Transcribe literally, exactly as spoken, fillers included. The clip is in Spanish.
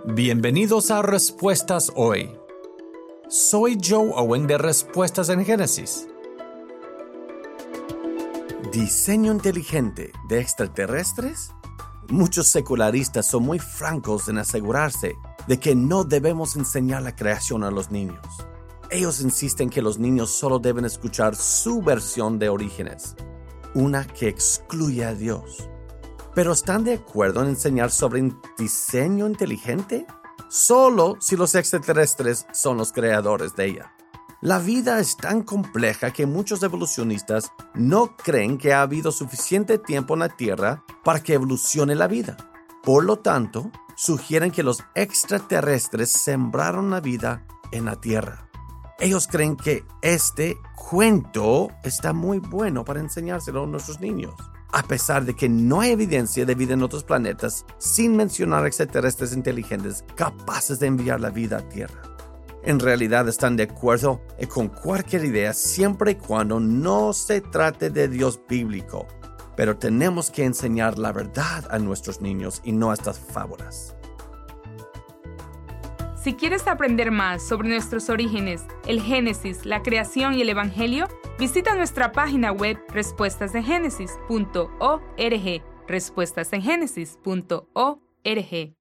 Bienvenidos a Respuestas Hoy. Soy Joe Owen de Respuestas en Génesis. ¿Diseño inteligente de extraterrestres? Muchos secularistas son muy francos en asegurarse de que no debemos enseñar la creación a los niños. Ellos insisten que los niños solo deben escuchar su versión de Orígenes, una que excluye a Dios. ¿Pero están de acuerdo en enseñar sobre diseño inteligente? Solo si los extraterrestres son los creadores de ella. La vida es tan compleja que muchos evolucionistas no creen que ha habido suficiente tiempo en la Tierra para que evolucione la vida. Por lo tanto, sugieren que los extraterrestres sembraron la vida en la Tierra. Ellos creen que este cuento está muy bueno para enseñárselo a nuestros niños, a pesar de que no hay evidencia de vida en otros planetas, sin mencionar extraterrestres inteligentes capaces de enviar la vida a Tierra. En realidad están de acuerdo con cualquier idea siempre y cuando no se trate de Dios bíblico, pero tenemos que enseñar la verdad a nuestros niños y no estas fábulas. Si quieres aprender más sobre nuestros orígenes, el Génesis, la creación y el Evangelio, visita nuestra página web respuestas en génesis punto org, respuestas en génesis punto org.